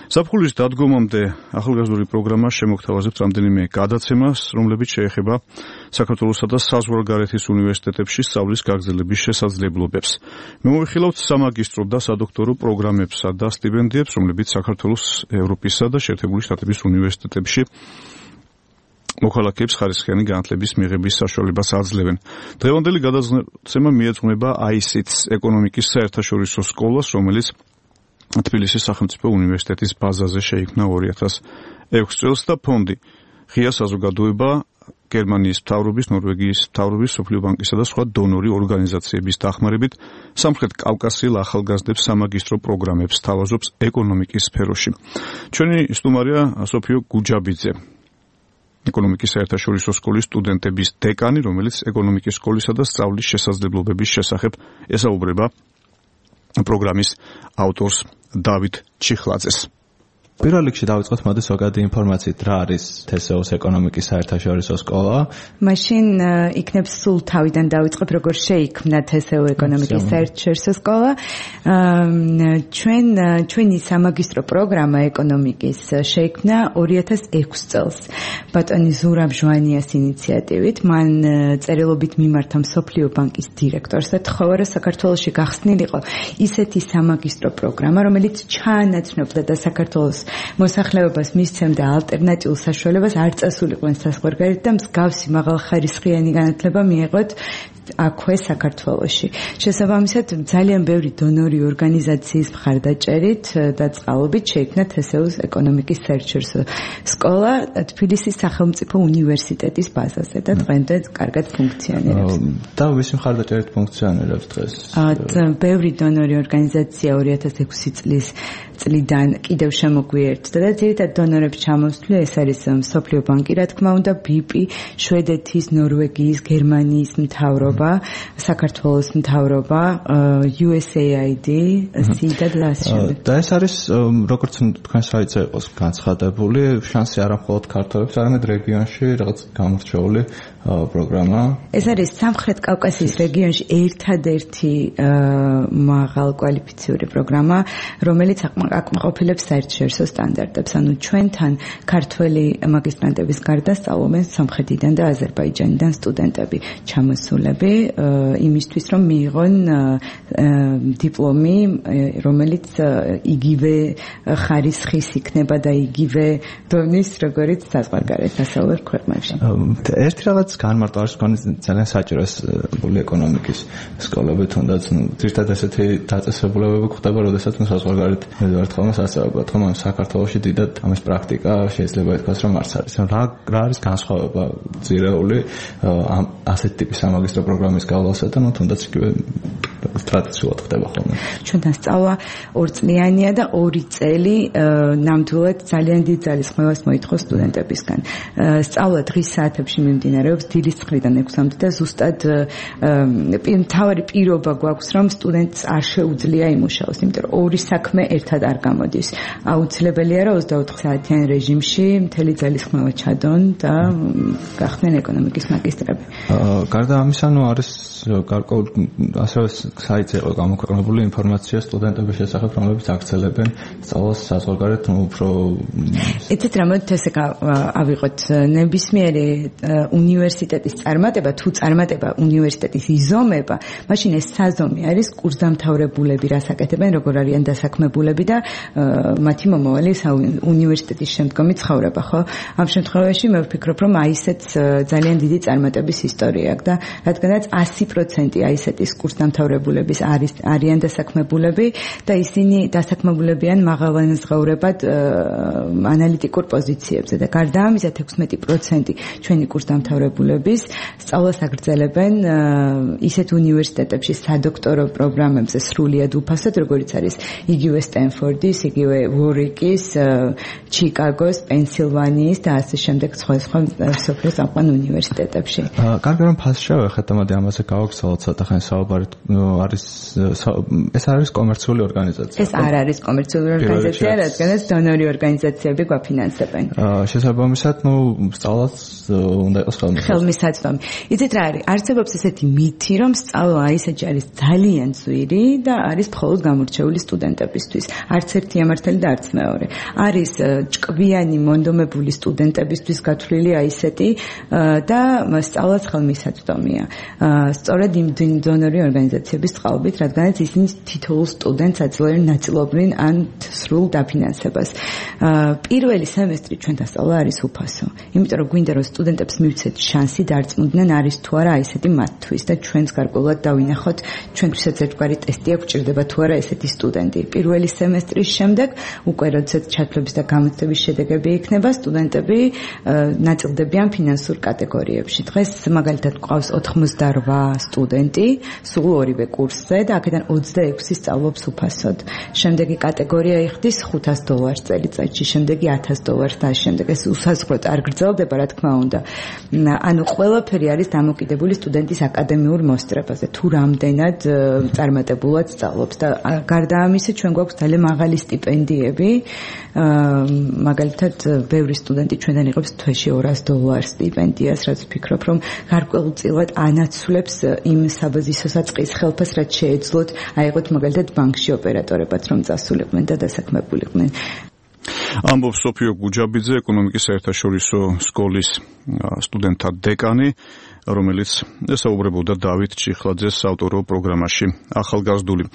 საფულის დადგომამდე ახალგაზრდული პროგრამა შემოგთავაზებთ რამდენიმე გადაცემას, რომლებიც შეეხება საქართველოსა და საზღვარგარეთის უნივერსიტეტებში სწავლის გაგრძელების შესაძლებლობებს. მოვიხილავთ სამაგისტრო და სადოქტორო პროგრამებსა და სტიპენდიებს, რომლებიც საქართველოს, ევროპისა და შეერთებული შტატების უნივერსიტეტებში მოქალაქეებს ხარისხიანი განათლების მიღების საშუალებას აძლევენ. დღევანდელი გადაცემა მიეძღვნება ICT-ს ეკონომიკის საერთაშორისო სკოლას, რომელიც თბილისის სახელმწიფო უნივერსიტეტის ბაზაზე შეიქმნა 2006 წელს და ფონდი ღია საზოგადოება გერმანიის მთავრობის, ნორვეგიის მთავრობის, სოფლიო ბანკისა და სხვა დონორი ორგანიზაციების დახმარებით სამხრეთ კავკასიელ ახალგაზრდებს სამაგისტრო პროგრამებს თავაზობს ეკონომიკის სფეროში. ჩვენი სტუმარია სოფიო გუჯაბიძე, ეკონომიკის საერთაშორისო სკოლის სტუდენტების დეკანი, რომელიც ეკონომიკის სკოლისა და სწავლის შესაძლებლობების შესახებ ესაუბრება პროგრამის ავტორს დავით ჩიხლაძეს. პირველ რიგში დავიწყოთ მოდი ზოგადი ინფორმაციით, რა არის TSO-ს ეკონომიკის საერთაშორისო სკოლა. მაშინ იქნებ სულ თავიდან დავიწყებ, როგორ შეიქმნა TSO ეკონომიკის საერთაშორისო სკოლა. ჩვენი სამაგისტრო პროგრამა ეკონომიკის შეიქმნა 2006 წელს. ბატონი ზურაბ ჟვანიას ინიციატივით. მან წერილობით მიმართა მსოფლიო ბანკის დირექტორს და თხოვა, რომ საქართველოში გახსნილიყო ისეთი სამაგისტრო პროგრამა, რომელიც ჩაანაცნობდა და საქართველოს მოსახლეობას მისცემდა ალტერნატიულ საშუალებას არ წასულიყვნენ საზღვარგარეთ და მსგავსი მაღალხარისხიანი განათლება მიეღოთ აქვე საქართველოში. შესაბამისად, ძალიან ბევრი დონორი ორგანიზაციის მხარდაჭერით და წყალობით შეიქმნა TSO-ს ეკონომიკის საერთაშორისო სკოლა თბილისის სახელმწიფო უნივერსიტეტის ბაზაზე და დღემდე კარგად ფუნქციონირებს. და ვისი მხარდაჭერით ფუნქციონირებს დღეს? ბევრი დონორი ორგანიზაცია 2006 წლიდან კიდევ შემოგვიერთდა და ძირითადად დონორებს ჩამოსვლია ეს არის მსოფლიო ბანკი, რა თქმა უნდა, BIP, შვედეთის, ნორვეგიის, გერმანიის მთავრობა, საქართველოს მთავრობა, USAID, SIDA და ასე შემდეგ. და ეს არის როგორც თქვენ საიტზე იყოს განცხადებული, შანსი არა მხოლოდ ქართველებს, არამედ რეგიონში რაღაც გამორჩეული პროგრამა. ეს არის სამხრეთ კავკასიის რეგიონში ერთადერთი მაღალკვალიფიციური პროგრამა, რომელიც აკმაყოფილებს საერთაშორისო სტანდარტებს. ანუ ჩვენთან ქართველი მაგისტრანტების გარდა სწავლობენ სომხეთიდან და აზერბაიჯანიდან სტუდენტები ჩამოსულები, იმისთვის რომ მიიღონ დიპლომი, რომელიც იგივე ხარისხის იქნება და იგივე დონის, როგორც საზღვარგარეთ დასავლურ ქვეყნებში. ერთი რაღაც განმარტო არის თქვენ ძალიან საჭიროს ეკონომიკის სკოლები, თუნდაც ძირითადად ესეთი დაწესებულებები ხდება, როდესაც საზღვარგარეთ ვართ ხოლმე სასწავლებლად, თუმცა საქართველოში დიდად ამის პრაქტიკა შეიძლება ითქვას, რომ არც არის. რა არის განსხვავება ძირეული ამ ასეთ ტიპის სამაგისტრო პროგრამის გავლასა და თუნდაც იგივე ტრადიციულად ხდება ხოლმე. ჩვენთან სწავლა 2 წლიანია და 2 წელი ნამდვილად ძალიან დიდ ძალისხმევას მოითხოვს სტუდენტებისგან. სწავლა დღის საათებში მიმდინარეობს დილის 9-დან 6-მდე და ზუსტად მთავარი პირობა გვაქვს, რომ სტუდენტს არ შეუძლია იმუშაოს, იმიტომ რომ ორი საქმე ერთად არ გამოდის. აუცილებელია, რომ 24 საათიან რეჟიმში მთელი ძალისხმევა ჩადონ და გახდნენ ეკონომიკის მაგისტრები. გარდა ამისა, არის გარკვეულ ასევე საიტზე იყო გამოქვეყნებული ინფორმაცია სტუდენტების შესახებ, რომლებიც აგრძელებენ სწავლას საზღვარგარეთ, უფრო ეცეთ რამოდით ესე ავიღოთ ნებისმიერი უნივერსიტეტის წარმატება, თუ წარმატება უნივერსიტეტის იზომება, მაშინ ეს საზომი არის კურსდამთავრებულები, რას აკეთებენ, როგორ არიან დასაქმებულები და მათი მომავალი უნივერსიტეტის შემდგომი ცხოვრება, ხო? ამ შემთხვევაში მე ვფიქრობ, რომ ICT ძალიან დიდი წარმატების ისტორია აქვს და რადგანაც 100% ICT-ის კურსდამთავრებულების არიან დასაქმებულები და ისინი დასაქმებულებიან მაღალანაზღაურებად ანალიტიკურ პოზიციებზე და გარდა ამისა 16% ჩვენი კურსდამთავრებულების სწავლას აგრძელებენ ისეთ უნივერსიტეტებში სადოქტორო პროგრამებზე სრულიად უფასოდ, როგორც არის იგივე სტენფორდის, იგივე ვორიკის, ჩიკაგოს, პენსილვანიის და ასე შემდეგ სხვა მსოფლიოს წამყვან უნივერსიტეტებში. კარგი, რომ ფასში შევეხეთ და მოდი ამაზე გვაქვს ცოტა ხანი საუბარი არის ეს არის კომერციული ორგანიზაცია. ეს არ არის კომერციული ორგანიზაცია, რადგანაც დონორი ორგანიზაციები გვაფინანსებენ. შესაბამისად, სწავლაც უნდა იყოს ხელმისაწვდომი. იცით რა არის? არსებობს ესეთი მითი, რომ სწავლა ისეთი არის ძალიან ძვირი და არის მხოლოდ გამორჩეული სტუდენტებისთვის. არც ერთი ამართალი და არც მეორე. არის ჭკვიანი მონდომებული სტუდენტებისთვის გათვლილი ისეთი და სწავლაც ხელმისაწვდომია. სწორედ იმ დონორი ორგანიზაციების წყალობით, რადგანაც ისინი თითოეულ სტუდენტს აძლევენ ნაწილობრივ ან სრულ დაფინანსებას. პირველი სემესტრი ჩვენ დასწავლა არის უფასო. იმიტომ რომ გვინდა რომ სტუდენტებს მივცეთ შანსი დარწმუნდნენ არის თუ არა ისეთი მათთვის და ჩვენს გარკვეულად დავინახოთ ჩვენთვისაც ერთგვარი ტესტი აქვს ჭირდება თუ არა ესეთი სტუდენტი. პირველი სემესტრის შემდეგ უკვე როდესაც ჩათვლების და გამოცდების შედეგები იქნება, სტუდენტები ნაწილდებიან ფინანსურ კატეგორიებში. დღეს მაგალითად გვყავს 88 სტუდენტი, სულ ორივე კურსზე და აქედან 26 სწავლობს უფასოდ. შემდეგი კატეგორია იხდის $500 წელიწადში, შემდეგი $1000 და შემდეგ ეს უსაზღვროდ არ გრძელდება, რა თქმა უნდა. ანუ ყველაფერი არის დამოკიდებული სტუდენტის აკადემიურ მოსწრებაზე, თუ რამდენად წარმატებულად სწავლობს და გარდა ამისა ჩვენ გვაქვს ძალიან მაღალი სტიპენდიები. მაგალითად, ბევრი სტუდენტი ჩვენთან იღებს თვეში $200 სტიპენდიას, რაც ვფიქრობ, რომ გარკვეულწილად ანაცვლებს იმ საბაზისო საწყის ხელფას, რაც შეეძლოთ აიღოთ მაგალითად ბანკში ოპერატორებად, რომ წასულიყვნენ და დასაქმებულიყვნენ. ამბობს სოფიო გუჯაბიძე, ეკონომიკის საერთაშორისო სკოლის სტუდენტთა დეკანი, რომელიც ესაუბრებოდა დავით ჩიხლაძეს ავტორო პროგრამაში ახალგაზრდული